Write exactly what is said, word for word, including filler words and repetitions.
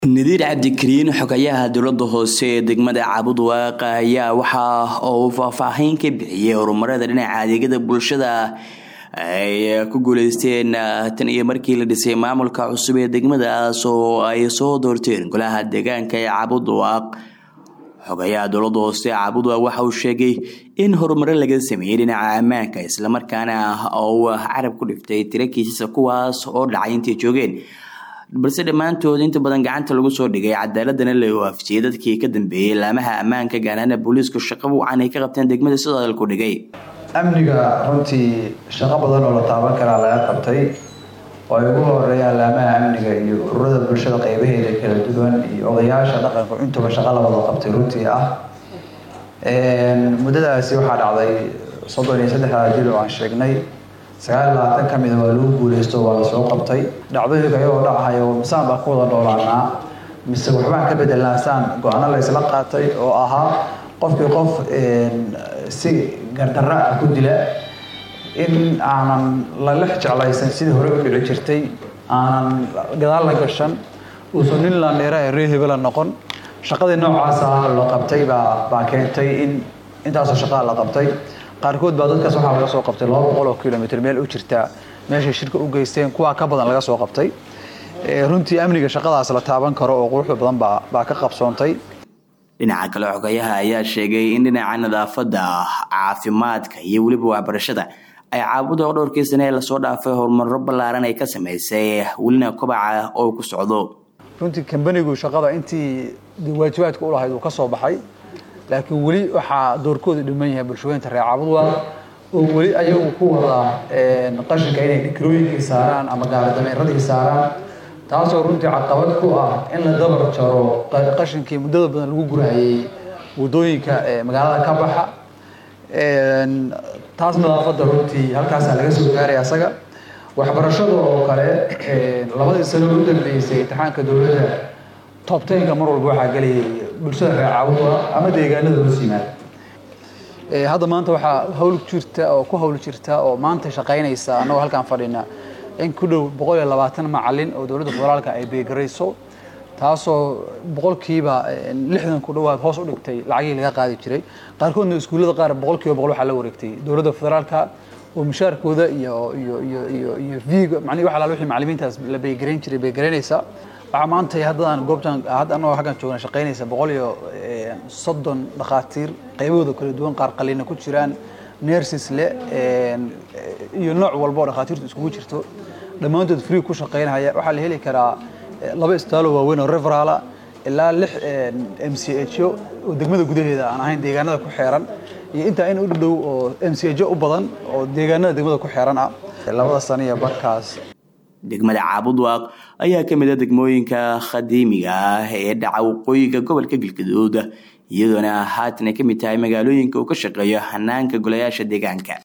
Nadiir Cabdikariin xogayaha dowladda hoose ee degmada Cabudwaaq ayaa waxa uu faahfaahin ka bixiyay horumarada dhinaca adeegyada bulshada ay ku guuleysteen tan iyo markii la dhisay maamulka cusub ee degmadaas oo ay soo doorteen golaha deegaanka ee Cabudwaaq. xogayaha dowladda hoose ee Cabudwaaq waxa uu sheegay in horumar laga sameeyay dhinaca ammaanka isla markaana uu carab ku dhiftay tirakiisa kuwaas oo dhacay intii joogeen balse dhamaantood inta badan gacanta lagu soo dhigay cadaaladana la waafajiyay dadkii ka dambeeyay laamaha ammaanka gaarana booliisku shaqo wacan ay ka qabteen degmada sidoo ku dhigay amniga runtii shaqo badan oo la taaban kara laga qabtay oo ay ugu horeeyaan laamaha amniga iyo ururada bulshada qaybaheeda kala duwan iyo odayaasha dhaqanka intuba shaqo la wada qabtay runtii ah een muddadaasi waxaa dhacday soddon iyo saddex jil oo aan sheegnay sagaal iyo labaatan ka mid ah waa lagu guuleysto waa la soo qabtay dhacdooyinka ayagoo dhacay oo misaan baa ku wada dhoolaanaa mise waxbaan ka bedelanasaan go-aano la isla qaatay oo ahaa qofkii qof si gardarra ah ku dila in aanan la lex jeclaysan sidii hore u dhici jirtay aanan gadaal la gashan uusan nin laandheera ee reer hebela noqon shaqadii noocaas ah la qabtay baa baa keentay in intaasoo shaqaa la qabtay qaarkood baa dadkaas waxaa laga soo qabtay laba boqol oo kilomitir meel u jirta meeshay shirka u geysteen kuwa ka badan laga soo qabtay runtii amniga shaqadaas la taaban karo oo quruxda badan baa baa ka qabsoontay. dhinaca kale xogayaha ayaa sheegay in dhinaca nadaafadda caafimaadka iyo weliba waxbarashada ay Cabudwaaq dhowrkii sane la soo dhaafay horumaro ballaaran ay ka sameysay welina kobaca oo ku socdo. runtii kambanigu shaqada intii waajibaadka u lahayd uu ka soo baxay laakiin weli waxaa doorkooda dhiman yahay bulshooyinka reer Cabudwaaq oo weli ayagu ku wada qashinka inay dhikrooyinkii saaraan ama gaaradameeradii saaraan taasoo runtii caqabad ku ah in la dabar jaro qashinkii muddada badan lagu gurahayay wadooyinka magaalada ka baxa taas nadaafadda runtii halkaasaa laga soo gaaray asaga. waxbarashada oo kale labadii sano u dambeysay imtixaanka dowladda top ten-ka mar walba waxaa gelayay bulshada reer Cabudwaaq ama deegaanada hoos yimaada. hadda maanta waxaa hawl jirta oo ku hawl jirta oo maanta shaqaynaysa anagoo halkaan fadhina in ku dhow boqol iyo labaatan macallin oo dowladda federaalka ay beegarayso taasoo boqolkiiba lixdan ku dhawaad hoos u dhigtay lacagii laga qaadi jiray qaarkoodna iskuullada qaar boqolkiiba boqol waxaa la wareegtay dowladda federaalka oo mushaarkooda iyo iyo iyo iyo iyo viga macnaheedu waxa la wixii macallimiintaas la beegarayn jiray beegaraynaysa waxaa maanta haddaan goobtan hadda anagoo halkaan joogna shaqaynaysa boqol iyo soddon dhakhaatiir qaybahooda kala duwan qaar qalina ku jiraan nurses le iyo nooc walba oo dhakhaatiirtu iskugu jirto dhammaantood free ku shaqaynaya waxaa la heli karaa laba isbitaalo waaweyn oo referal ilaa lix M C H oo degmada gudaheeda aan ahayn deegaanada ku xeeran iyo inta in u dhow oo M C H u badan oo deegaanada degmada ku xeeran ah labada sano iyo barkaas. degmada Cabudwaaq ayaa ka mid ah degmooyinka qadiimiga ah ee dhaca waqooyiga gobolka Galgaduud iyadoona haatan ka mid tahay magaalooyinka uu ka shaqeeyo hanaanka golayaasha deegaanka.